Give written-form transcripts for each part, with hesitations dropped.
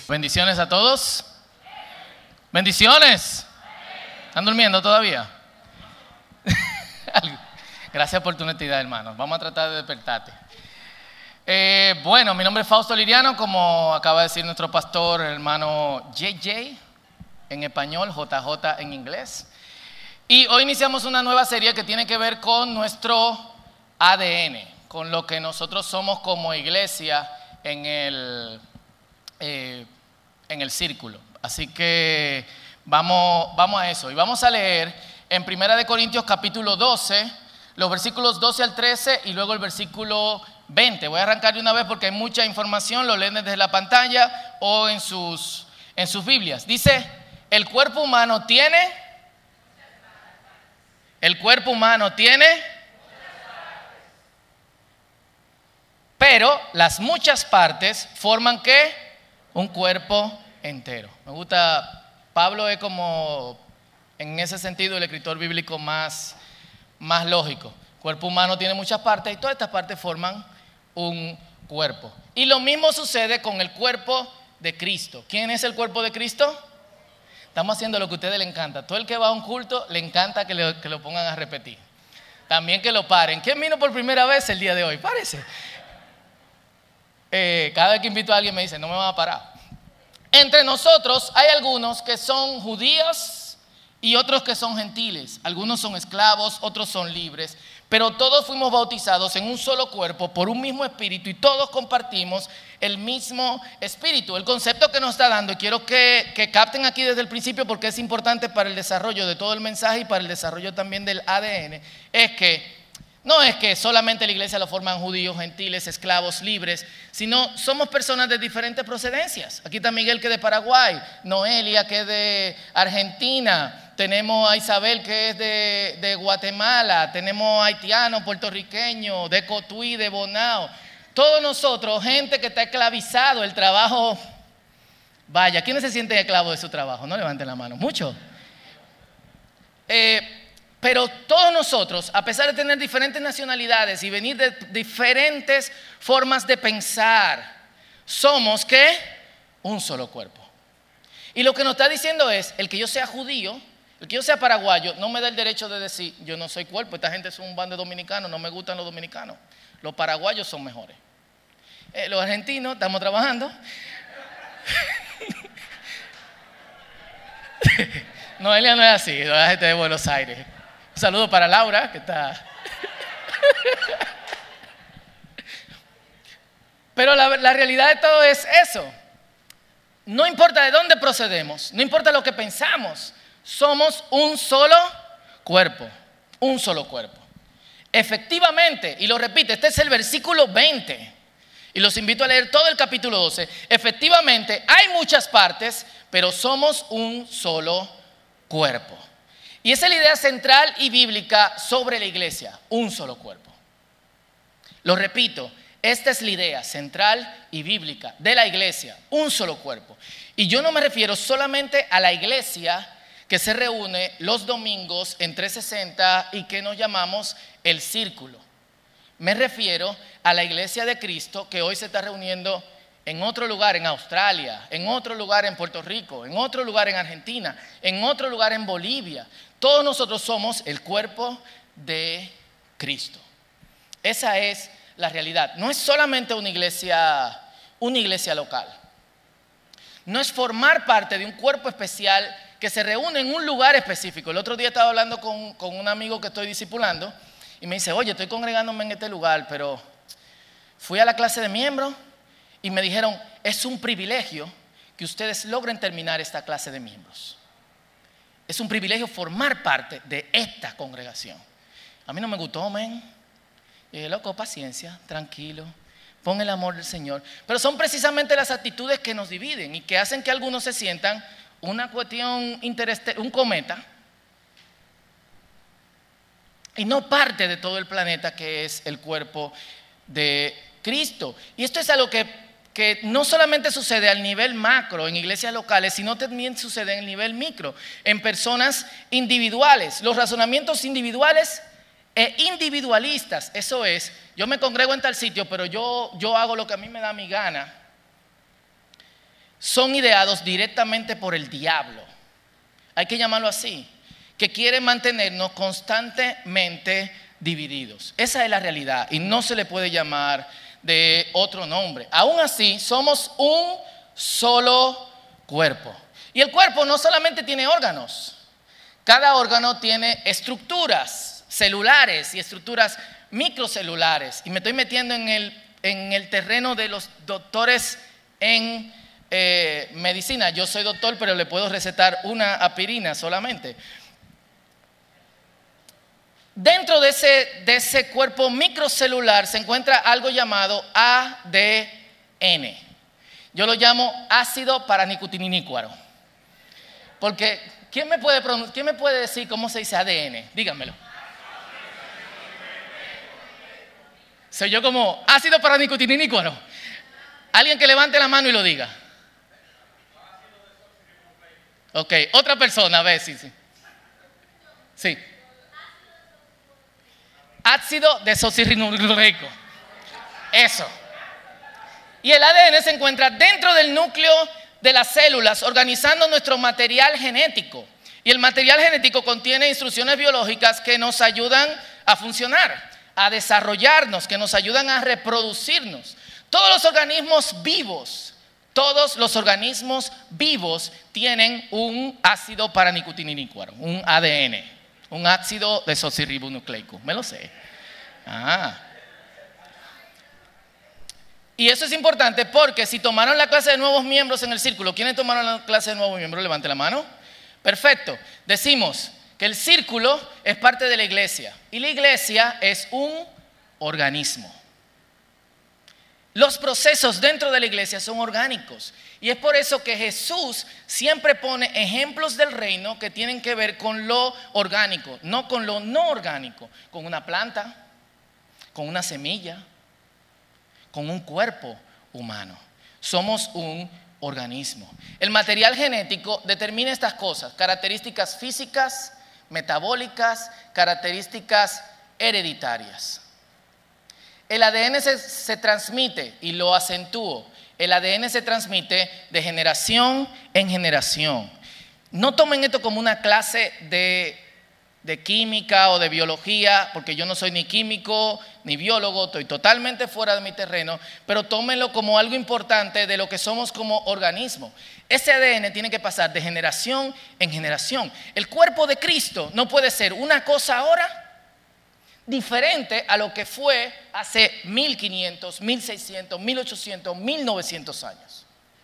Bendiciones a todos. Bendiciones. ¿Están durmiendo todavía? Gracias por tu honestidad, hermano. Vamos a tratar de despertarte. Bueno, mi nombre es Fausto Liriano, como acaba de decir nuestro pastor, hermano JJ en español, JJ en inglés. Y hoy iniciamos una nueva serie que tiene que ver con nuestro ADN, con lo que nosotros somos como iglesia en el círculo. Así que vamos a eso. Y vamos a leer en 1 Corintios capítulo 12, los versículos 12 al 13 y luego el versículo 20. Voy a arrancar de una vez porque hay mucha información, lo leen desde la pantalla o en sus Biblias. Dice, el cuerpo humano tiene, pero las muchas partes forman ¿qué? Un cuerpo entero. Me gusta, Pablo es como, en ese sentido, el escritor bíblico más lógico. El cuerpo humano tiene muchas partes y todas estas partes forman un cuerpo. Y lo mismo sucede con el cuerpo de Cristo. ¿Quién es el cuerpo de Cristo? Estamos haciendo lo que a ustedes les encanta. Todo el que va a un culto le encanta que lo pongan a repetir. También que lo paren. ¿Quién vino por primera vez el día de hoy? Párese. Cada vez que invito a alguien me dice, no me van a parar. Entre nosotros hay algunos que son judíos y otros que son gentiles. Algunos son esclavos, otros son libres. Pero todos fuimos bautizados en un solo cuerpo por un mismo espíritu y todos compartimos el mismo espíritu. El concepto que nos está dando, y quiero que capten aquí desde el principio porque es importante para el desarrollo de todo el mensaje y para el desarrollo también del ADN, es que no es que solamente la iglesia lo forman judíos, gentiles, esclavos, libres, sino somos personas de diferentes procedencias. Aquí está Miguel, que es de Paraguay, Noelia, que es de Argentina, tenemos a Isabel, que es de Guatemala, tenemos a haitiano, puertorriqueño, de Cotuí, de Bonao. Todos nosotros, gente que está esclavizado, el trabajo. Vaya, ¿quiénes se sienten esclavos de su trabajo? No levanten la mano, muchos. Pero todos nosotros, a pesar de tener diferentes nacionalidades y venir de diferentes formas de pensar, somos ¿qué? Un solo cuerpo. Y lo que nos está diciendo es, el que yo sea judío, el que yo sea paraguayo, no me da el derecho de decir, yo no soy cuerpo, esta gente es un bando de dominicanos, no me gustan los dominicanos. Los paraguayos son mejores. Los argentinos, estamos trabajando. Noelia no es así, la gente de Buenos Aires. Un saludo para Laura, que está. Pero la realidad de todo es eso. No importa de dónde procedemos, no importa lo que pensamos, somos un solo cuerpo, un solo cuerpo. Efectivamente, y lo repite, este es el versículo 20, y los invito a leer todo el capítulo 12. Efectivamente, hay muchas partes, pero somos un solo cuerpo. Y esa es la idea central y bíblica sobre la iglesia, un solo cuerpo. Lo repito, esta es la idea central y bíblica de la iglesia, un solo cuerpo. Y yo no me refiero solamente a la iglesia que se reúne los domingos en 360 y que nos llamamos el círculo. Me refiero a la iglesia de Cristo que hoy se está reuniendo en otro lugar en Australia, en otro lugar en Puerto Rico, en otro lugar en Argentina, en otro lugar en Bolivia. Todos nosotros somos el cuerpo de Cristo. Esa es la realidad. No es solamente una iglesia local. No es formar parte de un cuerpo especial que se reúne en un lugar específico. El otro día estaba hablando con un amigo que estoy discipulando y me dice, oye, estoy congregándome en este lugar, pero fui a la clase de miembros y me dijeron, es un privilegio que ustedes logren terminar esta clase de miembros. Es un privilegio formar parte de esta congregación. A mí no me gustó, men. Y dije, loco, paciencia, tranquilo, pon el amor del Señor. Pero son precisamente las actitudes que nos dividen y que hacen que algunos se sientan una cuestión interestelar, un cometa, y no parte de todo el planeta que es el cuerpo de Cristo. Y esto es algo que no solamente sucede al nivel macro en iglesias locales, sino también sucede en el nivel micro, en personas individuales. Los razonamientos individuales e individualistas, eso es, yo me congrego en tal sitio, pero yo hago lo que a mí me da mi gana. son ideados directamente por el diablo. Hay que llamarlo así, que quiere mantenernos constantemente divididos. Esa es la realidad y no se le puede llamar de otro nombre. Aún así, somos un solo cuerpo. Y el cuerpo no solamente tiene órganos. Cada órgano tiene estructuras celulares y estructuras microcelulares. Y me estoy metiendo en el terreno de los doctores en medicina. Yo soy doctor, pero le puedo recetar una aspirina solamente. Dentro de ese cuerpo microcelular se encuentra algo llamado ADN. Yo lo llamo ácido paranicutinícuaro. Porque, ¿quién me puede decir cómo se dice ADN? Díganmelo. Soy yo como ácido paranicutinícuaro. Alguien que levante la mano y lo diga. Ok, otra persona, a ver, sí. Sí. Ácido desoxirribonucleico. Eso. Y el ADN se encuentra dentro del núcleo de las células, organizando nuestro material genético. Y el material genético contiene instrucciones biológicas que nos ayudan a funcionar, a desarrollarnos, que nos ayudan a reproducirnos. Todos los organismos vivos tienen un ácido paranicutinícuaro, un ADN. Un ácido desoxirribonucleico, me lo sé. Y eso es importante porque si tomaron la clase de nuevos miembros en el círculo, ¿quiénes tomaron la clase de nuevos miembros? Levante la mano. Perfecto. Decimos que el círculo es parte de la iglesia y la iglesia es un organismo. Los procesos dentro de la iglesia son orgánicos y es por eso que Jesús siempre pone ejemplos del reino que tienen que ver con lo orgánico, no con lo no orgánico, con una planta, con una semilla, con un cuerpo humano. Somos un organismo. El material genético determina estas cosas: características físicas, metabólicas, características hereditarias. El ADN se transmite, y lo acentúo, el ADN se transmite de generación en generación. No tomen esto como una clase de química o de biología, porque yo no soy ni químico ni biólogo, estoy totalmente fuera de mi terreno, pero tómenlo como algo importante de lo que somos como organismo. Ese ADN tiene que pasar de generación en generación. El cuerpo de Cristo no puede ser una cosa ahora diferente a lo que fue hace 1500, 1600, 1800, 1900 años.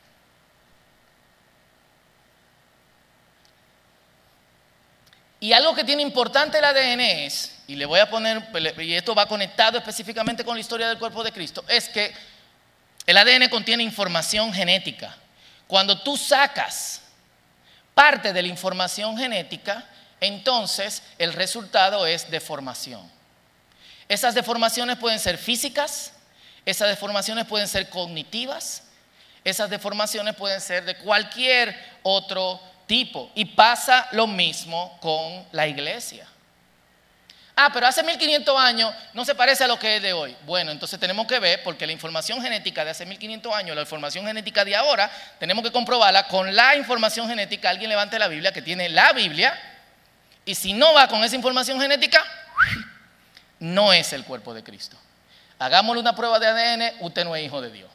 Y algo que tiene importante el ADN es, y le voy a poner, y esto va conectado específicamente con la historia del cuerpo de Cristo, es que el ADN contiene información genética. Cuando tú sacas parte de la información genética, entonces el resultado es deformación. Esas deformaciones pueden ser físicas, esas deformaciones pueden ser cognitivas, esas deformaciones pueden ser de cualquier otro tipo. Y pasa lo mismo con la iglesia. Pero hace 1500 años no se parece a lo que es de hoy. Bueno, entonces tenemos que ver, porque la información genética de hace 1500 años, la información genética de ahora, tenemos que comprobarla con la información genética. Alguien levante la Biblia, que tiene la Biblia, y si no va con esa información genética, no es el cuerpo de Cristo. Hagámosle una prueba de ADN, usted no es hijo de Dios.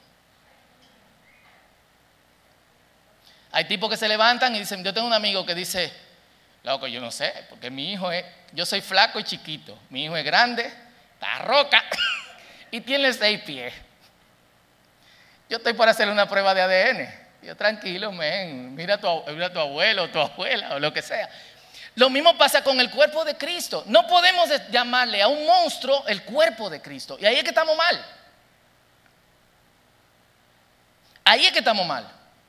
Hay tipos que se levantan y dicen, yo tengo un amigo que dice, loco, yo no sé, porque yo soy flaco y chiquito, mi hijo es grande, está roca y tiene 6 pies. Yo estoy por hacerle una prueba de ADN. Yo, tranquilo, mira a tu abuelo o tu abuela o lo que sea. Lo mismo pasa con el cuerpo de Cristo. No podemos llamarle a un monstruo el cuerpo de Cristo. Y ahí es que estamos mal. Ahí es que estamos mal.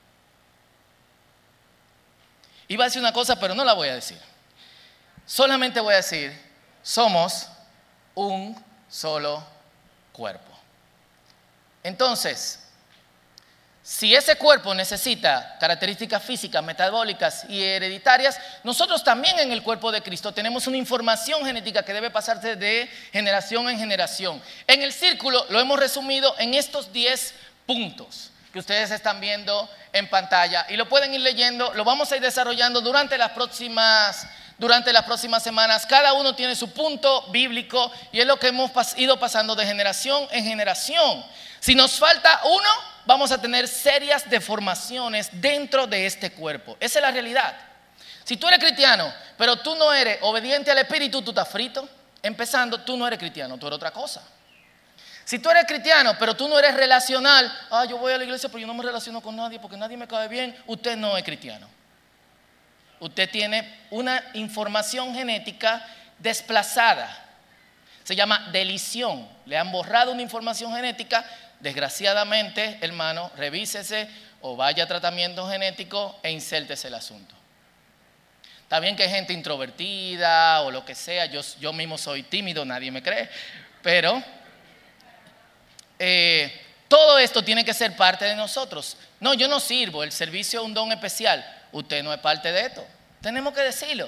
Iba a decir una cosa, pero no la voy a decir. Solamente voy a decir, somos un solo cuerpo. Entonces, si ese cuerpo necesita características físicas, metabólicas y hereditarias, nosotros también en el cuerpo de Cristo tenemos una información genética que debe pasarse de generación en generación. En el círculo lo hemos resumido en estos 10 puntos. que ustedes están viendo en pantalla y lo pueden ir leyendo. Lo vamos a ir desarrollando durante las próximas semanas. Cada uno tiene su punto bíblico y es lo que hemos ido pasando de generación en generación. Si nos falta uno, vamos a tener serias deformaciones dentro de este cuerpo. Esa es la realidad. Si tú eres cristiano, pero tú no eres obediente al Espíritu, tú estás frito. Empezando, tú no eres cristiano, tú eres otra cosa. Si tú eres cristiano, pero tú no eres relacional, yo voy a la iglesia, pero yo no me relaciono con nadie porque nadie me cae bien, usted no es cristiano. Usted tiene una información genética desplazada. Se llama deleción. Le han borrado una información genética. Desgraciadamente, hermano, revísese o vaya a tratamiento genético e insértese el asunto. Está bien que hay gente introvertida o lo que sea. Yo mismo soy tímido, nadie me cree. Pero todo esto tiene que ser parte de nosotros. No, yo no sirvo. El servicio es un don especial. Usted no es parte de esto. Tenemos que decirlo.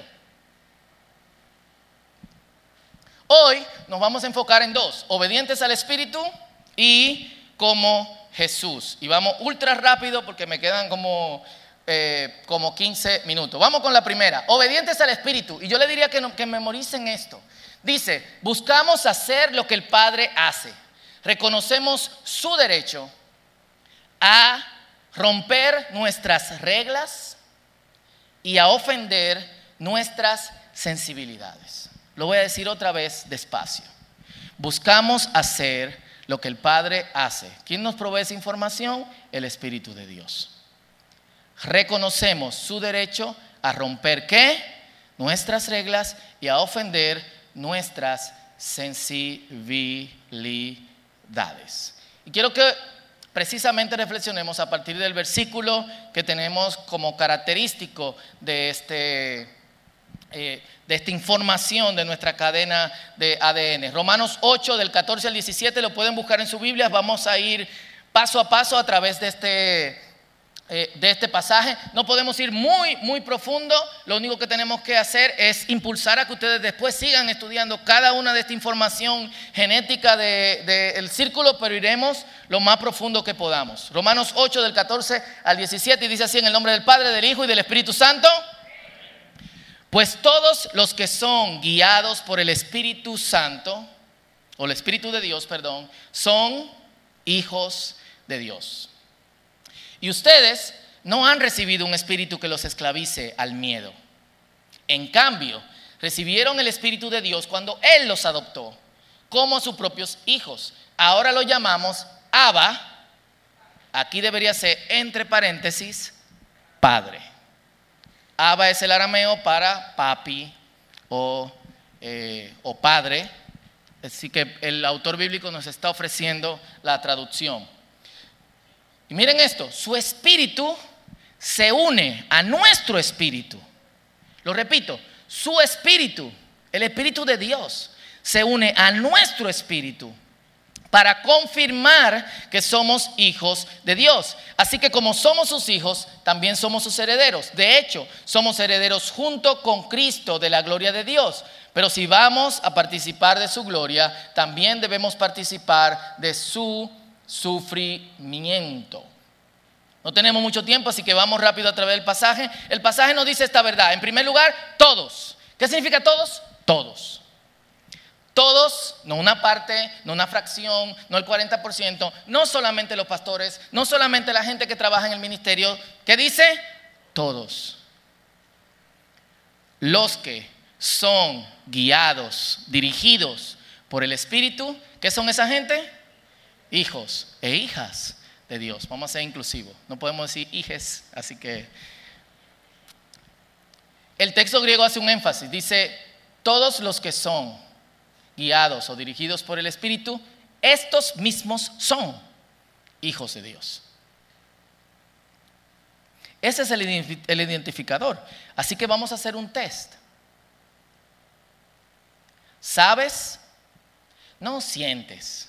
Hoy nos vamos a enfocar en dos: obedientes al Espíritu y como Jesús. Y vamos ultra rápido porque me quedan como 15 minutos. Vamos con la primera: obedientes al Espíritu. Y yo le diría que memoricen esto. Dice: buscamos hacer lo que el Padre hace. Reconocemos su derecho a romper nuestras reglas y a ofender nuestras sensibilidades. Lo voy a decir otra vez despacio. Buscamos hacer lo que el Padre hace. ¿Quién nos provee esa información? El Espíritu de Dios. Reconocemos su derecho a romper ¿qué? Nuestras reglas y a ofender nuestras sensibilidades. Y quiero que precisamente reflexionemos a partir del versículo que tenemos como característico de esta información de nuestra cadena de ADN. Romanos 8 del 14 al 17 lo pueden buscar en su Biblia. Vamos a ir paso a paso a través de este pasaje. No podemos ir muy profundo. Lo único que tenemos que hacer es impulsar a que ustedes después sigan estudiando cada una de esta información genética del círculo, pero iremos lo más profundo que podamos. Romanos 8 del 14 al 17 y dice así: en el nombre del Padre, del Hijo y del Espíritu Santo. Pues todos los que son guiados por el Espíritu Santo, o el Espíritu de Dios, perdón, son hijos de Dios. Y ustedes no han recibido un espíritu que los esclavice al miedo. En cambio, recibieron el Espíritu de Dios cuando Él los adoptó como sus propios hijos. Ahora lo llamamos Abba. Aquí debería ser entre paréntesis, Padre. Abba es el arameo para papi o padre. Así que el autor bíblico nos está ofreciendo la traducción. Y miren esto: su espíritu se une a nuestro espíritu. Lo repito, su espíritu, el Espíritu de Dios, se une a nuestro espíritu para confirmar que somos hijos de Dios. Así que como somos sus hijos, también somos sus herederos. De hecho, somos herederos junto con Cristo de la gloria de Dios. Pero si vamos a participar de su gloria, también debemos participar de su sufrimiento. No tenemos mucho tiempo, así que vamos rápido a través del pasaje. El pasaje nos dice esta verdad. En primer lugar, todos. ¿Qué significa todos? Todos. Todos, no una parte, no una fracción, no el 40%, no solamente los pastores, no solamente la gente que trabaja en el ministerio. ¿Qué dice? Todos. Los que son guiados, dirigidos por el Espíritu, ¿qué son esa gente? Hijos e hijas de Dios. Vamos a ser inclusivos. No podemos decir hijes, así que el texto griego hace un énfasis. Dice: todos los que son guiados o dirigidos por el Espíritu, estos mismos son hijos de Dios. Ese es el identificador. Así que vamos a hacer un test. ¿Sabes? No sientes,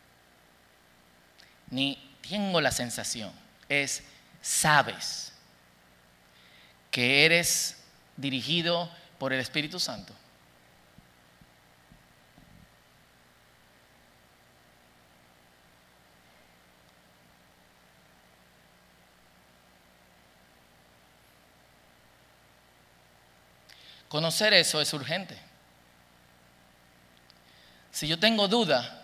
ni tengo la sensación. Es sabes que eres dirigido por el Espíritu Santo. Conocer eso es urgente. Si yo tengo duda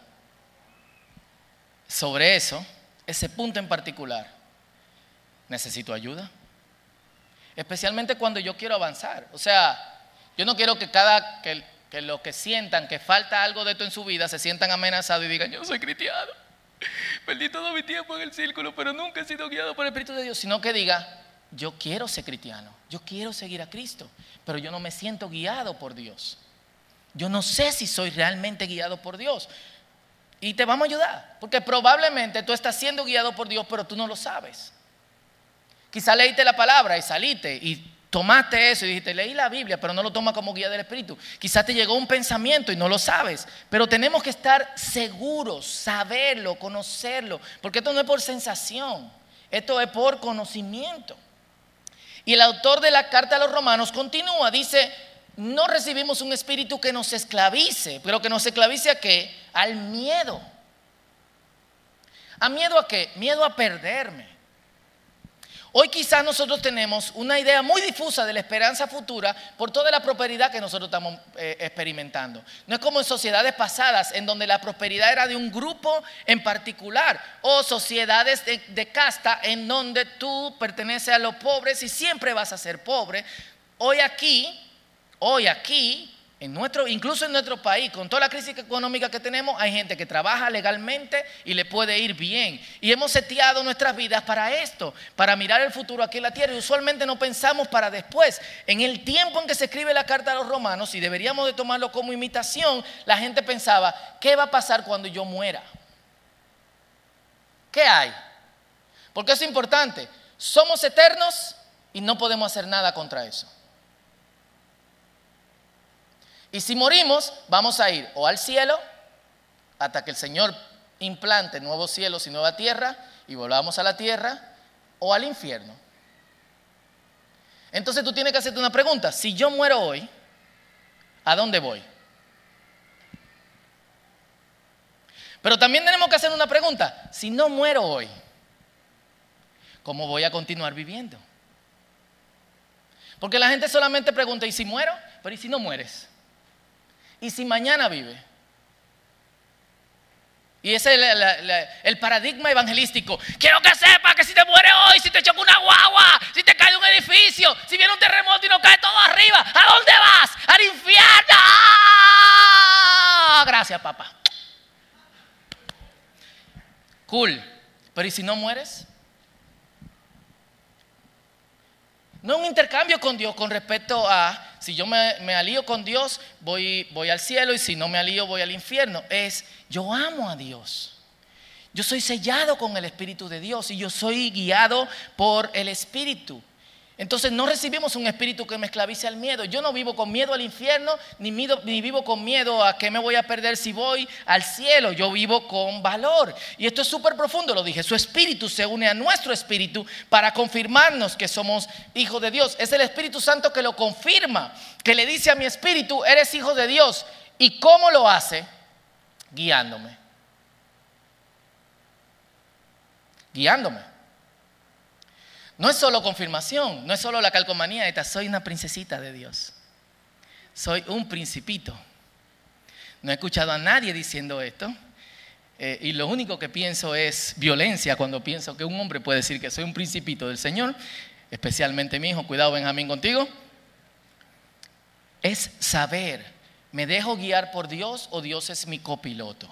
sobre eso, ese punto en particular, necesito ayuda. Especialmente cuando yo quiero avanzar. O sea, yo no quiero que que los que sientan que falta algo de esto en su vida se sientan amenazados y digan, yo soy cristiano, perdí todo mi tiempo en el círculo, pero nunca he sido guiado por el Espíritu de Dios. Sino que diga, yo quiero ser cristiano, yo quiero seguir a Cristo, pero yo no me siento guiado por Dios. Yo no sé si soy realmente guiado por Dios. Y te vamos a ayudar, porque probablemente tú estás siendo guiado por Dios, pero tú no lo sabes. Quizá leíste la palabra y saliste y tomaste eso y dijiste, leí la Biblia, pero no lo tomas como guía del Espíritu. Quizá te llegó un pensamiento y no lo sabes, pero tenemos que estar seguros, saberlo, conocerlo, porque esto no es por sensación, esto es por conocimiento. Y el autor de la carta a los Romanos continúa, dice, no recibimos un espíritu que nos esclavice, pero que nos esclavice ¿a qué? Al miedo. ¿A miedo a qué? Miedo a perderme. Hoy quizás nosotros tenemos una idea muy difusa de la esperanza futura por toda la prosperidad que nosotros estamos experimentando. No es como en sociedades pasadas en donde la prosperidad era de un grupo en particular o sociedades de casta en donde tú perteneces a los pobres y siempre vas a ser pobre. Hoy aquí, incluso en nuestro país, con toda la crisis económica que tenemos, hay gente que trabaja legalmente y le puede ir bien. Y hemos seteado nuestras vidas para esto, para mirar el futuro aquí en la tierra. Y usualmente no pensamos para después. En el tiempo en que se escribe la carta a los romanos, y deberíamos de tomarlo como imitación, la gente pensaba, ¿qué va a pasar cuando yo muera? ¿Qué hay? Porque es importante. Somos eternos y no podemos hacer nada contra eso. Y si morimos, vamos a ir o al cielo, hasta que el Señor implante nuevos cielos y nueva tierra, y volvamos a la tierra, o al infierno. Entonces tú tienes que hacerte una pregunta. Si yo muero hoy, ¿a dónde voy? Pero también tenemos que hacer una pregunta. Si no muero hoy, ¿cómo voy a continuar viviendo? Porque la gente solamente pregunta, ¿y si muero? Pero ¿y si no mueres? ¿Y si mañana vive? Y ese es el paradigma evangelístico. Quiero que sepas que si te mueres hoy, si te choca una guagua, si te cae un edificio, si viene un terremoto y nos cae todo arriba, ¿a dónde vas? ¡Al infierno! Gracias, papá. Cool. Pero ¿y si no mueres? No es un intercambio con Dios con respecto a si yo me alío con Dios, voy al cielo, y si no me alío, voy al infierno. Es, yo amo a Dios. Yo soy sellado con el Espíritu de Dios y yo soy guiado por el Espíritu. Entonces no recibimos un espíritu que me esclavice al miedo. Yo no vivo con miedo al infierno, ni vivo con miedo a que me voy a perder si voy al cielo. Yo vivo con valor. Y esto es súper profundo, lo dije. Su espíritu se une a nuestro espíritu para confirmarnos que somos hijos de Dios. Es el Espíritu Santo que lo confirma, que le dice a mi espíritu, eres hijo de Dios. ¿Y cómo lo hace? Guiándome. Guiándome. No es solo confirmación, no es solo la calcomanía esta, soy una princesita de Dios. Soy un principito. No he escuchado a nadie diciendo esto. Y lo único que pienso es violencia cuando pienso que un hombre puede decir que soy un principito del Señor, especialmente mi hijo. Cuidado, Benjamín, contigo. Es saber, ¿me dejo guiar por Dios o Dios es mi copiloto?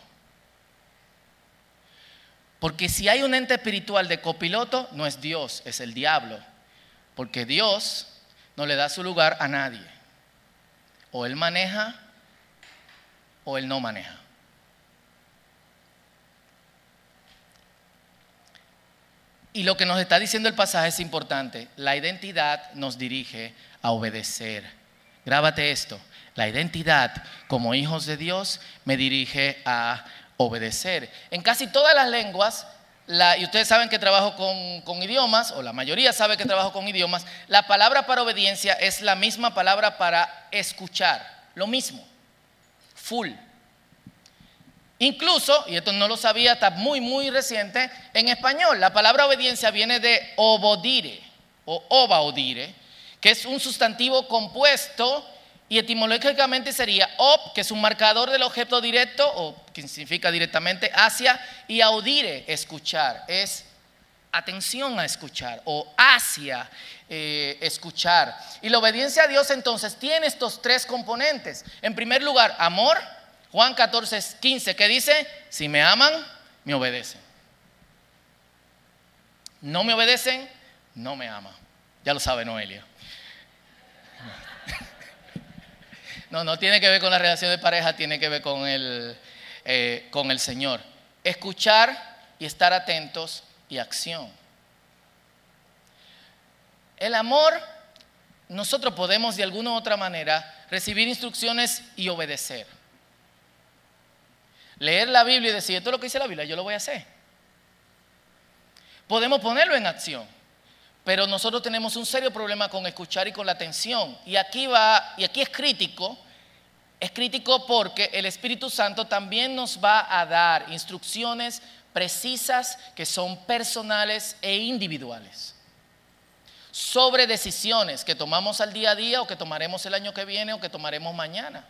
Porque si hay un ente espiritual de copiloto, no es Dios, es el diablo. Porque Dios no le da su lugar a nadie. O él maneja o él no maneja. Y lo que nos está diciendo el pasaje es importante. La identidad nos dirige a obedecer. Grábate esto. La identidad como hijos de Dios me dirige a obedecer. En casi todas las lenguas, y ustedes saben que trabajo con idiomas, o la mayoría sabe que trabajo con idiomas, la palabra para obediencia es la misma palabra para escuchar, lo mismo, full. Incluso, y esto no lo sabía hasta muy muy reciente, en español la palabra obediencia viene de obodire o obaodire, que es un sustantivo compuesto y etimológicamente sería op, que es un marcador del objeto directo, o que significa directamente hacia, y audire, escuchar, es atención a escuchar, o hacia escuchar. Y la obediencia a Dios entonces tiene estos tres componentes. En primer lugar, amor. Juan 14:15, que dice: si me aman, me obedecen. No me obedecen, no me aman. Ya lo sabe Noelia. No tiene que ver con la relación de pareja, tiene que ver con el Señor. Escuchar y estar atentos y acción. El amor, nosotros podemos de alguna u otra manera recibir instrucciones y obedecer. Leer la Biblia y decir: esto es lo que dice la Biblia, yo lo voy a hacer. Podemos ponerlo en acción, pero nosotros tenemos un serio problema con escuchar y con la atención. Y aquí es crítico porque el Espíritu Santo también nos va a dar instrucciones precisas que son personales e individuales sobre decisiones que tomamos al día a día, o que tomaremos el año que viene, o que tomaremos mañana.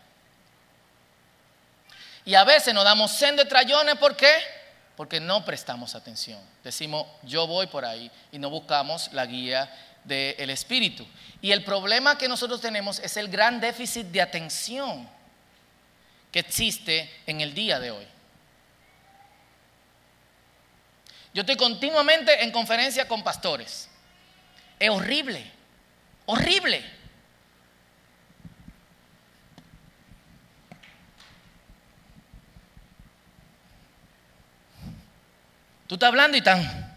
Y a veces nos damos sendo de trayones, ¿por qué? Porque no prestamos atención. Decimos: yo voy por ahí, y no buscamos la guía del Espíritu. Y el problema que nosotros tenemos es el gran déficit de atención que existe en el día de hoy. Yo estoy continuamente en conferencia con pastores. Es horrible, horrible. Tú estás hablando y tan.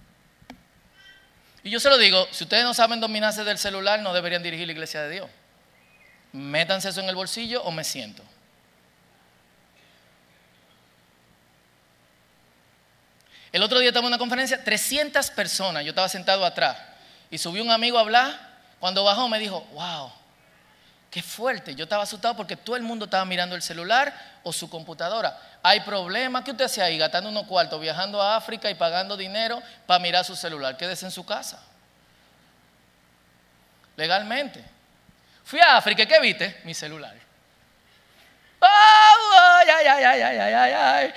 Y yo se lo digo: si ustedes no saben dominarse del celular, no deberían dirigir la iglesia de Dios. Métanse eso en el bolsillo o me siento. El otro día estaba en una conferencia, 300 personas, yo estaba sentado atrás y subió un amigo a hablar. Cuando bajó me dijo: wow, qué fuerte. Yo estaba asustado porque todo el mundo estaba mirando el celular o su computadora. Hay problemas. ¿Qué usted hace ahí gastando unos cuartos, viajando a África y pagando dinero para mirar su celular? Quédese en su casa, legalmente. Fui a África, ¿qué viste? Mi celular. Ay.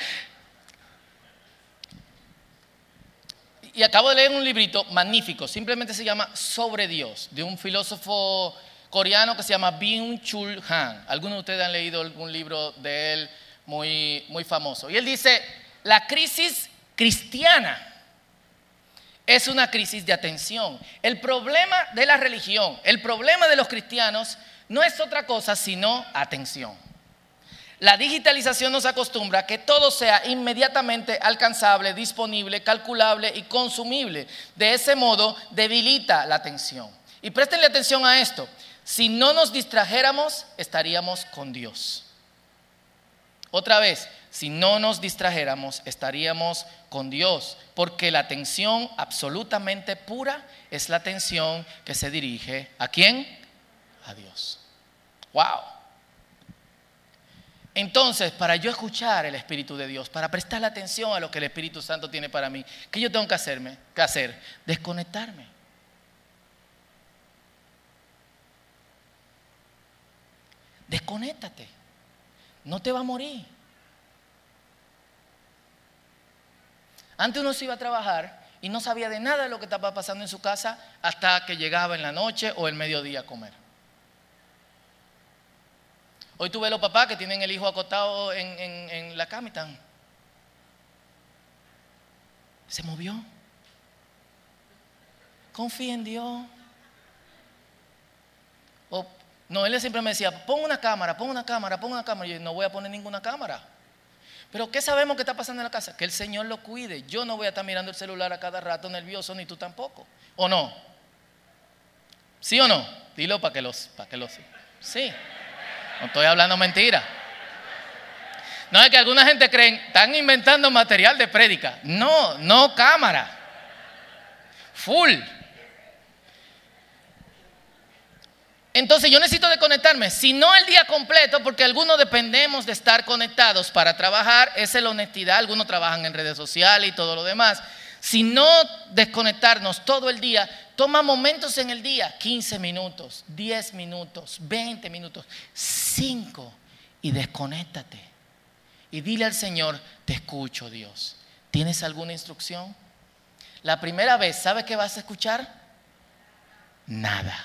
Y acabo de leer un librito magnífico, simplemente se llama Sobre Dios, de un filósofo coreano que se llama Byung-Chul Han. Algunos de ustedes han leído algún libro de él muy, muy famoso. Y él dice: la crisis cristiana es una crisis de atención. El problema de la religión, el problema de los cristianos no es otra cosa sino atención. La digitalización nos acostumbra a que todo sea inmediatamente alcanzable, disponible, calculable y consumible. De ese modo debilita la atención. Y préstenle atención a esto: si no nos distrajéramos, estaríamos con Dios. Otra vez, si no nos distrajéramos, estaríamos con Dios, porque la atención absolutamente pura es la atención que se dirige ¿a quién? A Dios. ¡Wow! Entonces, para yo escuchar el Espíritu de Dios, para prestar atención a lo que el Espíritu Santo tiene para mí, ¿qué yo tengo que hacer? Desconectarme. Desconéctate. No te va a morir. Antes uno se iba a trabajar y no sabía de nada de lo que estaba pasando en su casa hasta que llegaba en la noche o el mediodía a comer. Hoy tú ves los papás que tienen el hijo acostado en la cama y están. Se movió. Confía en Dios. Él siempre me decía: pon una cámara. Y yo: no voy a poner ninguna cámara. Pero ¿qué sabemos que está pasando en la casa? Que el Señor lo cuide. Yo no voy a estar mirando el celular a cada rato nervioso, ni tú tampoco. ¿O no? ¿Sí o no? Dilo para que los. Sí. No estoy hablando mentira. No es que alguna gente creen, están inventando material de prédica. No cámara. Full. Entonces yo necesito desconectarme, si no el día completo, porque algunos dependemos de estar conectados para trabajar. Esa es la honestidad. Algunos trabajan en redes sociales y todo lo demás. Si no desconectarnos todo el día, toma momentos en el día, 15 minutos, 10 minutos, 20 minutos, 5 y desconéctate. Y dile al Señor, te escucho, Dios. ¿Tienes alguna instrucción? La primera vez, ¿sabes qué vas a escuchar? Nada.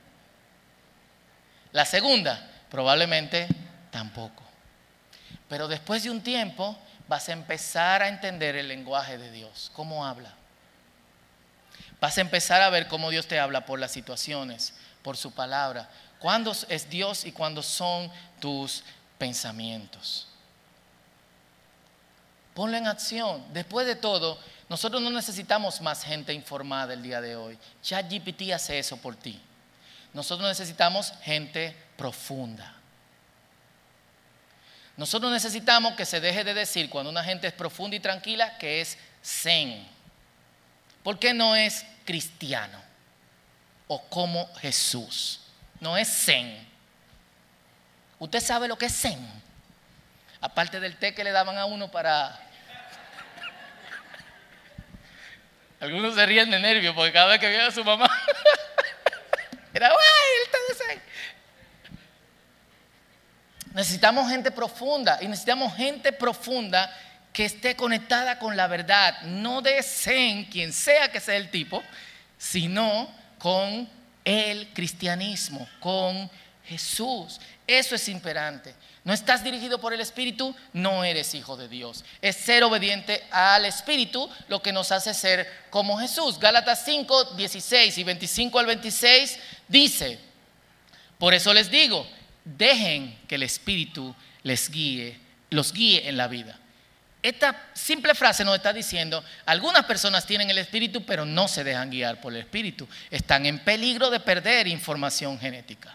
La segunda, probablemente tampoco. Pero después de un tiempo vas a empezar a entender el lenguaje de Dios, cómo habla. Vas a empezar a ver cómo Dios te habla por las situaciones, por su palabra. Cuándo es Dios y cuándo son tus pensamientos. Ponlo en acción. Después de todo, nosotros no necesitamos más gente informada el día de hoy. ChatGPT hace eso por ti. Nosotros necesitamos gente profunda. Nosotros necesitamos que se deje de decir cuando una gente es profunda y tranquila que es zen. ¿Por qué no es cristiano? O como Jesús. No es zen. ¿Usted sabe lo que es zen? Aparte del té que le daban a uno para... Algunos se ríen de nervios porque cada vez que veía a su mamá era ¡ay! El té de zen. Necesitamos gente profunda y necesitamos gente profunda que esté conectada con la verdad, no de zen, quien sea que sea el tipo, sino con el cristianismo, con Jesús. Eso es imperante. No estás dirigido por el Espíritu, no eres hijo de Dios. Es ser obediente al Espíritu lo que nos hace ser como Jesús. Gálatas 5, 16 y 25 al 26 dice, por eso les digo, dejen que el Espíritu los guíe en la vida. Esta simple frase nos está diciendo, algunas personas tienen el Espíritu pero no se dejan guiar por el Espíritu. Están en peligro de perder información genética.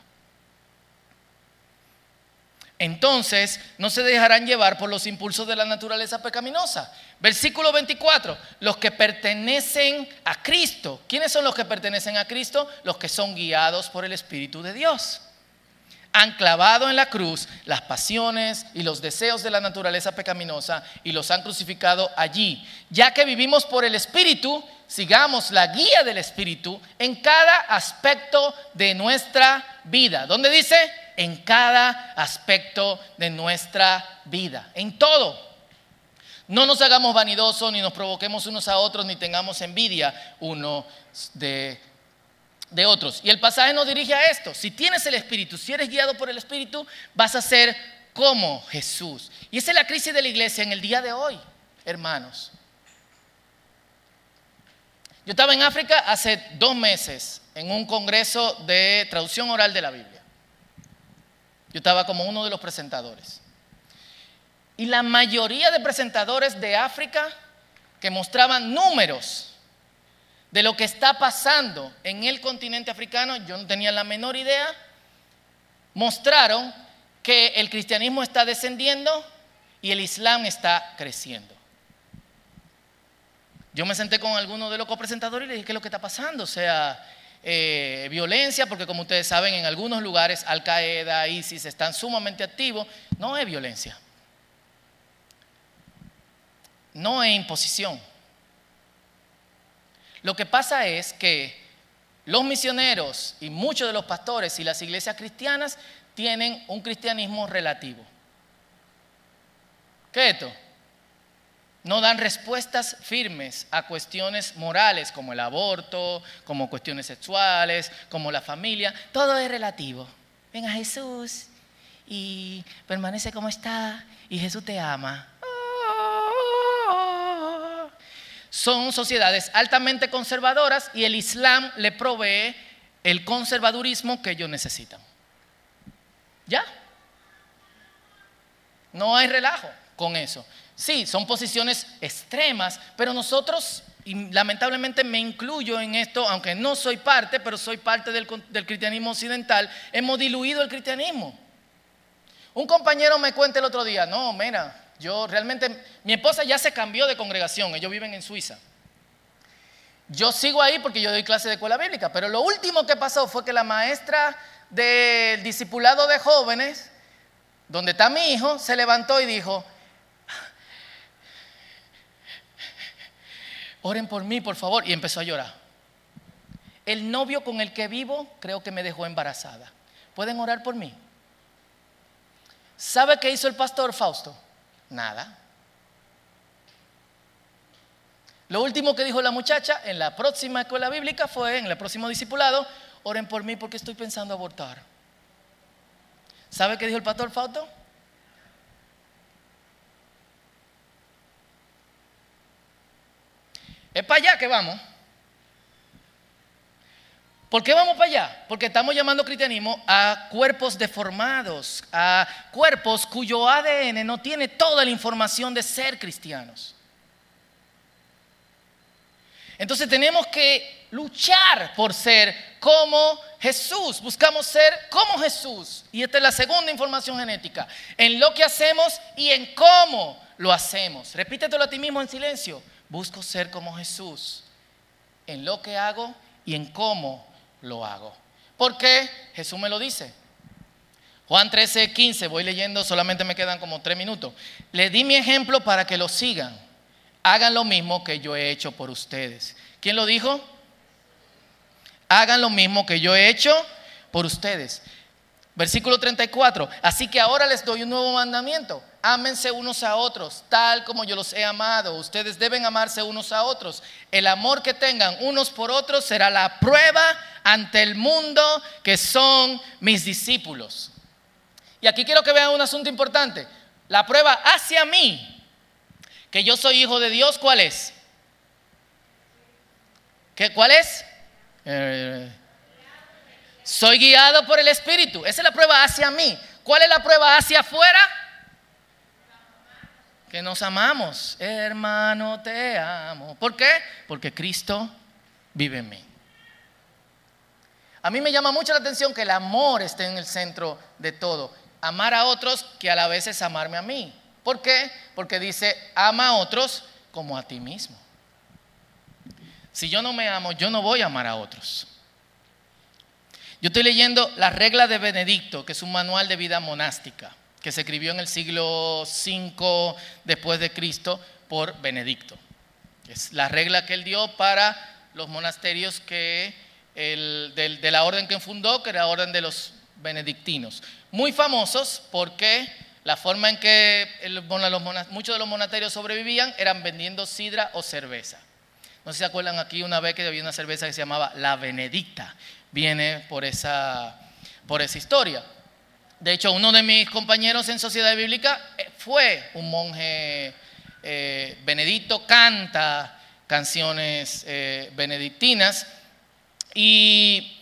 Entonces no se dejarán llevar por los impulsos de la naturaleza pecaminosa. Versículo 24, los que pertenecen a Cristo. ¿Quiénes son los que pertenecen a Cristo? Los que son guiados por el Espíritu de Dios. Han clavado en la cruz las pasiones y los deseos de la naturaleza pecaminosa y los han crucificado allí. Ya que vivimos por el Espíritu, sigamos la guía del Espíritu en cada aspecto de nuestra vida. ¿Dónde dice? En cada aspecto de nuestra vida, en todo. No nos hagamos vanidosos, ni nos provoquemos unos a otros, ni tengamos envidia unos de otros. Y el pasaje nos dirige a esto. Si tienes el Espíritu, si eres guiado por el Espíritu, vas a ser como Jesús. Y esa es la crisis de la iglesia en el día de hoy, hermanos. Yo estaba en África hace 2 meses en un congreso de traducción oral de la Biblia. Yo estaba como uno de los presentadores. Y la mayoría de presentadores de África que mostraban números de lo que está pasando en el continente africano, yo no tenía la menor idea, mostraron que el cristianismo está descendiendo y el islam está creciendo. Yo me senté con alguno de los copresentadores y le dije, ¿qué es lo que está pasando? O sea, violencia, porque como ustedes saben, en algunos lugares Al Qaeda, ISIS están sumamente activos. No es violencia, no es imposición. Lo que pasa es que los misioneros y muchos de los pastores y las iglesias cristianas tienen un cristianismo relativo. ¿Qué es esto? No dan respuestas firmes a cuestiones morales como el aborto, como cuestiones sexuales, como la familia. Todo es relativo. Ven a Jesús y permanece como está y Jesús te ama. Son sociedades altamente conservadoras y el Islam le provee el conservadurismo que ellos necesitan. ¿Ya? No hay relajo con eso. Sí, son posiciones extremas, pero nosotros, y lamentablemente me incluyo en esto, aunque no soy parte, pero soy parte del cristianismo occidental, hemos diluido el cristianismo. Un compañero me cuenta el otro día, no, mira, yo realmente, mi esposa ya se cambió de congregación, ellos viven en Suiza. Yo sigo ahí porque yo doy clase de escuela bíblica, pero lo último que pasó fue que la maestra del discipulado de jóvenes, donde está mi hijo, se levantó y dijo, Oren por mí, por favor. Y empezó a llorar. El novio con el que vivo creo que me dejó embarazada. ¿Pueden orar por mí? ¿Sabe qué hizo el pastor Fausto? Nada. Lo último que dijo la muchacha en la próxima escuela bíblica fue, en el próximo discipulado, oren por mí porque estoy pensando abortar. ¿Sabe qué dijo el pastor Fausto? Es para allá que vamos. ¿Por qué vamos para allá? Porque estamos llamando cristianismo a cuerpos deformados, a cuerpos cuyo ADN no tiene toda la información de ser cristianos. Entonces tenemos que luchar por ser como Jesús. Buscamos ser como Jesús. Y esta es la segunda información genética. En lo que hacemos y en cómo lo hacemos. Repítetelo a ti mismo en silencio. Busco ser como Jesús. En lo que hago y en cómo lo hago. ¿Por qué? Jesús me lo dice. Juan 13:15. Voy leyendo, solamente me quedan como 3 minutos. Les di mi ejemplo para que lo sigan. Hagan lo mismo que yo he hecho por ustedes. ¿Quién lo dijo? Hagan lo mismo que yo he hecho por ustedes. Versículo 34. Así que ahora les doy un nuevo mandamiento. Ámense unos a otros, tal como yo los he amado. Ustedes deben amarse unos a otros. El amor que tengan unos por otros será la prueba ante el mundo que son mis discípulos. Y aquí quiero que vean un asunto importante. La prueba hacia mí, que yo soy hijo de Dios, ¿cuál es? ¿Cuál es? Soy guiado por el Espíritu. Esa es la prueba hacia mí. ¿Cuál es la prueba hacia afuera? Que nos amamos. Hermano, te amo. ¿Por qué? Porque Cristo vive en mí. A mí me llama mucho la atención que el amor esté en el centro de todo. Amar a otros que a la vez es amarme a mí. ¿Por qué? Porque dice, ama a otros como a ti mismo. Si yo no me amo, yo no voy a amar a otros. Yo estoy leyendo La Regla de Benedicto, que es un manual de vida monástica, que se escribió en el siglo V después de Cristo por Benedicto. Es la regla que él dio para los monasterios de la orden que fundó, que era la orden de los benedictinos. Muy famosos porque la forma en que muchos de los monasterios sobrevivían eran vendiendo sidra o cerveza. No sé si se acuerdan aquí una vez que había una cerveza que se llamaba La Benedicta. Viene por esa historia. De hecho, uno de mis compañeros en Sociedad Bíblica fue un monje benedicto, canta canciones benedictinas y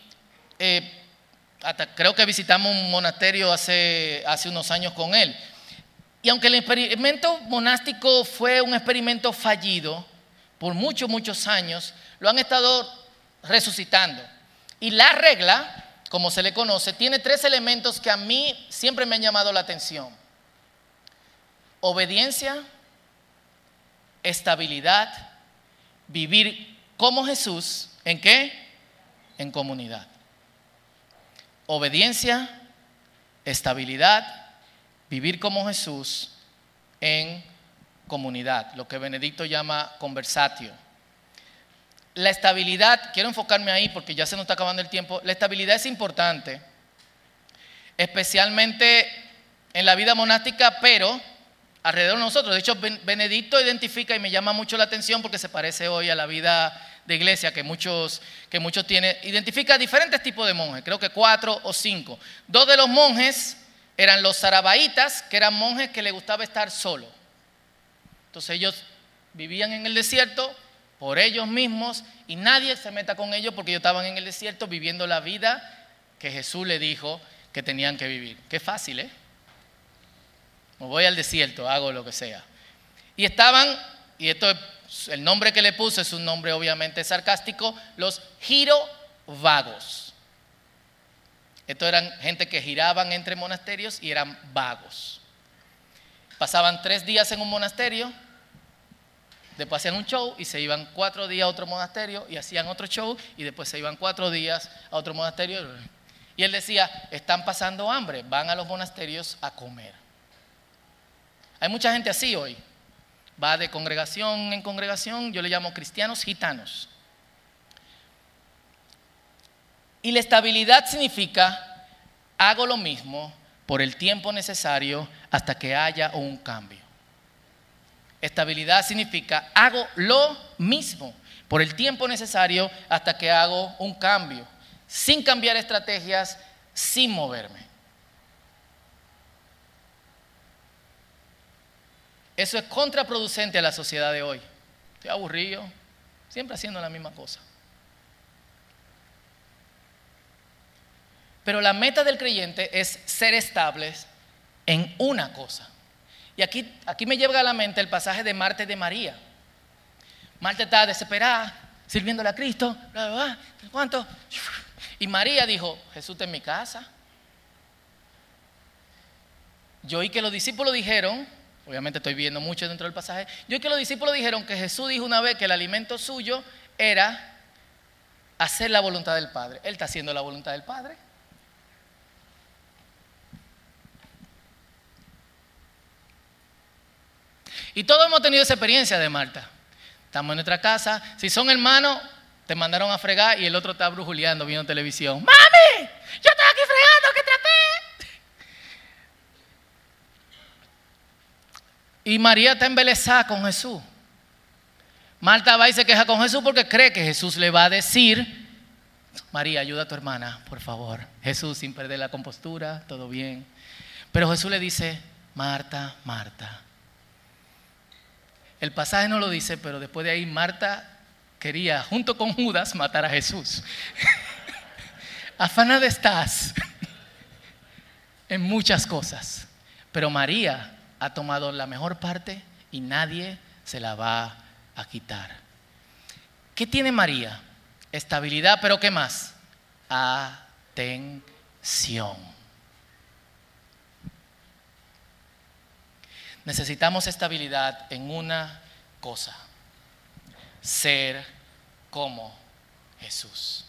hasta creo que visitamos un monasterio hace unos años con él. Y aunque el experimento monástico fue un experimento fallido por muchos años, lo han estado resucitando. Y la regla, como se le conoce, tiene 3 elementos que a mí siempre me han llamado la atención. Obediencia, estabilidad, vivir como Jesús, ¿en qué? En comunidad. Obediencia, estabilidad, vivir como Jesús en comunidad, lo que Benedicto llama conversatio. La estabilidad, quiero enfocarme ahí porque ya se nos está acabando el tiempo. La estabilidad es importante, especialmente en la vida monástica, pero alrededor de nosotros. De hecho, Benedicto identifica, y me llama mucho la atención porque se parece hoy a la vida de iglesia que muchos tienen, identifica diferentes tipos de monjes, creo que 4 o 5. 2 de los monjes eran los sarabaitas, que eran monjes que les gustaba estar solos. Entonces ellos vivían en el desierto por ellos mismos y nadie se meta con ellos porque ellos estaban en el desierto viviendo la vida que Jesús le dijo que tenían que vivir. Qué fácil, ¿eh? Me voy al desierto, hago lo que sea. Y estaban, y esto es, el nombre que le puse es un nombre obviamente sarcástico, los girovagos. Estos eran gente que giraban entre monasterios y eran vagos. Pasaban 3 días en un monasterio, después hacían un show y se iban 4 días a otro monasterio y hacían otro show y después se iban 4 días a otro monasterio. Y él decía, están pasando hambre, van a los monasterios a comer. Hay mucha gente así hoy. va de congregación en congregación, yo le llamo cristianos gitanos. Y la estabilidad significa, hago lo mismo por el tiempo necesario hasta que haya un cambio. Estabilidad significa, hago lo mismo por el tiempo necesario hasta que hago un cambio, sin cambiar estrategias, sin moverme. Eso es contraproducente a la sociedad de hoy. Estoy aburrido, siempre haciendo la misma cosa. Pero la meta del creyente es ser estables en una cosa. Y aquí me llega a la mente el pasaje de Marta y de María. Marta estaba desesperada, sirviéndole a Cristo, bla, bla, bla, ¿cuánto? Y María dijo, Jesús está en mi casa. Yo oí que los discípulos dijeron, obviamente estoy viendo mucho dentro del pasaje, yo oí que los discípulos dijeron que Jesús dijo una vez que el alimento suyo era hacer la voluntad del Padre. Él está haciendo la voluntad del Padre. Y todos hemos tenido esa experiencia de Marta. Estamos en nuestra casa, si son hermanos, te mandaron a fregar y el otro está brujuleando viendo televisión. ¡Mami! ¡Yo estoy aquí fregando, que trapé! Y María está embelesada con Jesús. Marta va y se queja con Jesús porque cree que Jesús le va a decir, María, ayuda a tu hermana, por favor. Jesús, sin perder la compostura, todo bien. Pero Jesús le dice, Marta, Marta. El pasaje no lo dice, pero después de ahí Marta quería, junto con Judas, matar a Jesús. Afanada estás en muchas cosas, pero María ha tomado la mejor parte y nadie se la va a quitar. ¿Qué tiene María? Estabilidad, pero ¿qué más? Atención. Necesitamos estabilidad en una cosa: ser como Jesús.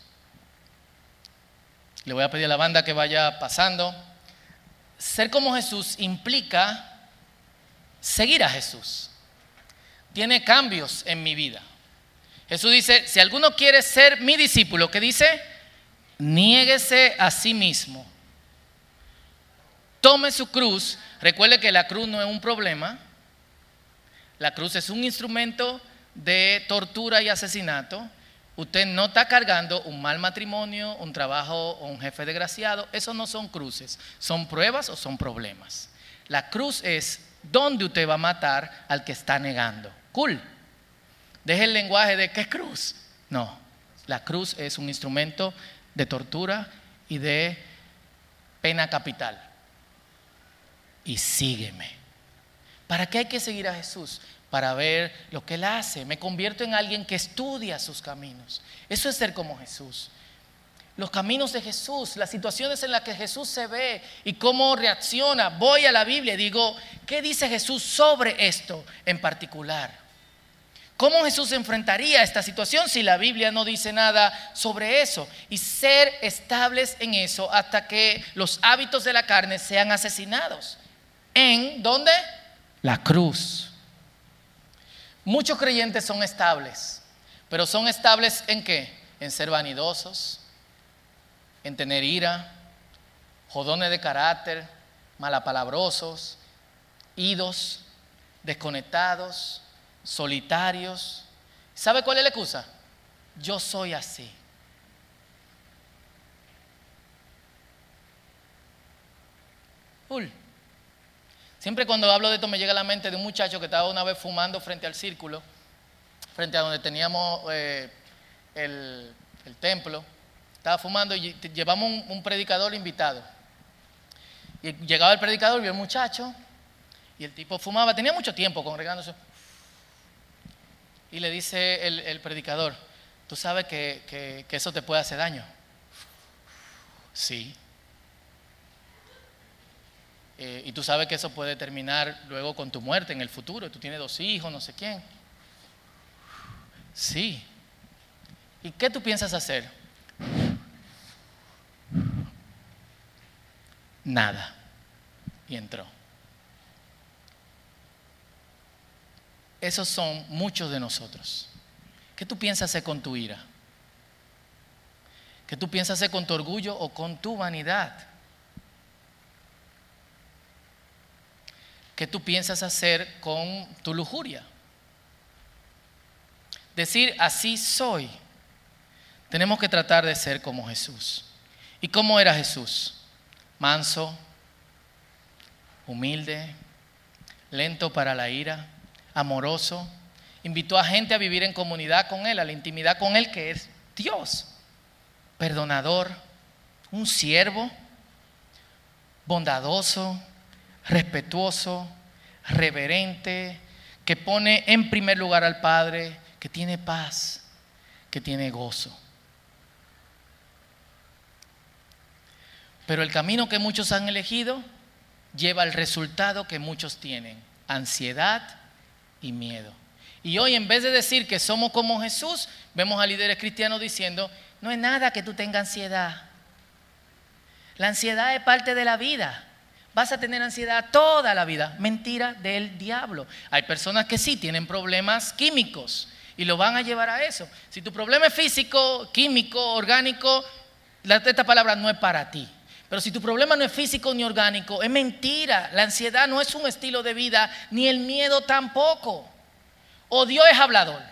Le voy a pedir a la banda que vaya pasando. Ser como Jesús implica seguir a Jesús. Tiene cambios en mi vida. Jesús dice, si alguno quiere ser mi discípulo, ¿qué dice? Niéguese a sí mismo. Tome su cruz. Recuerde que la cruz no es un problema. La cruz es un instrumento de tortura y asesinato. Usted no está cargando un mal matrimonio, un trabajo o un jefe desgraciado. Eso no son cruces. Son pruebas o son problemas. La cruz es donde usted va a matar al que está negando. Cool. Deje el lenguaje de ¿qué cruz? No. La cruz es un instrumento de tortura y de pena capital. Y sígueme. ¿Para qué hay que seguir a Jesús? Para ver lo que Él hace. Me convierto en alguien que estudia sus caminos. Eso es ser como Jesús. Los caminos de Jesús, las situaciones en las que Jesús se ve y cómo reacciona. Voy a la Biblia y digo, ¿qué dice Jesús sobre esto en particular? ¿Cómo Jesús enfrentaría esta situación si la Biblia no dice nada sobre eso? Y ser estables en eso hasta que los hábitos de la carne sean asesinados. ¿En dónde? La cruz. Muchos creyentes son estables, pero ¿son estables en qué? En ser vanidosos, en tener ira, jodones de carácter, malapalabrosos, idos, desconectados, solitarios. ¿Sabe cuál es la excusa? Yo soy así. Siempre cuando hablo de esto me llega a la mente de un muchacho que estaba una vez fumando frente al círculo, frente a donde teníamos el templo. Estaba fumando y llevamos un predicador invitado. Y llegaba el predicador, vio al muchacho y el tipo fumaba, tenía mucho tiempo congregándose. Y le dice el predicador, ¿tú sabes que eso te puede hacer daño? Sí. Y tú sabes que eso puede terminar luego con tu muerte en el futuro. Tú tienes 2 hijos, no sé quién. Sí. ¿Y qué tú piensas hacer? Nada. Y entró. esos son muchos de nosotros. ¿Qué tú piensas hacer con tu ira? ¿Qué tú piensas hacer con tu orgullo o con tu vanidad? ¿Qué tú piensas hacer con tu lujuria? Decir así soy. Tenemos que tratar de ser como Jesús. ¿Y cómo era Jesús? Manso, humilde, lento para la ira, amoroso. Invitó a gente a vivir en comunidad con Él, a la intimidad con Él, que es Dios. Perdonador, un siervo, bondadoso, respetuoso, reverente, que pone en primer lugar al Padre, que tiene paz, que tiene gozo. Pero el camino que muchos han elegido lleva al resultado que muchos tienen: ansiedad y miedo. Y hoy, en vez de decir que somos como Jesús, vemos a líderes cristianos diciendo: no es nada que tú tengas ansiedad. La ansiedad es parte de la vida. Vas a tener ansiedad toda la vida. Mentira del diablo. Hay personas que sí tienen problemas químicos y lo van a llevar a eso. Si tu problema es físico, químico, orgánico, esta palabra no es para ti. Pero si tu problema no es físico ni orgánico, es mentira. La ansiedad no es un estilo de vida, ni el miedo tampoco. O Dios es hablador.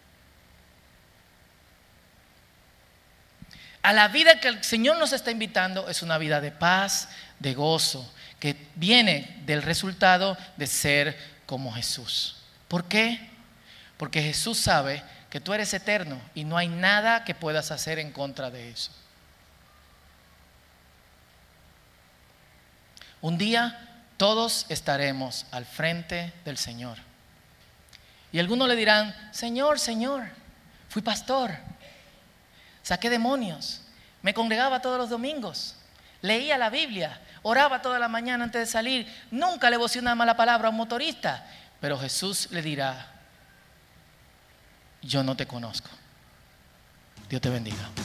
A la vida que el Señor nos está invitando es una vida de paz, de gozo, que viene del resultado de ser como Jesús. ¿Por qué? Porque Jesús sabe que tú eres eterno y no hay nada que puedas hacer en contra de eso. Un día todos estaremos al frente del Señor. Y algunos le dirán: Señor, Señor, fui pastor, saqué demonios, me congregaba todos los domingos, leía la Biblia, oraba toda la mañana antes de salir, nunca le vocé una mala palabra a un motorista. Pero Jesús le dirá: yo no te conozco. Dios te bendiga.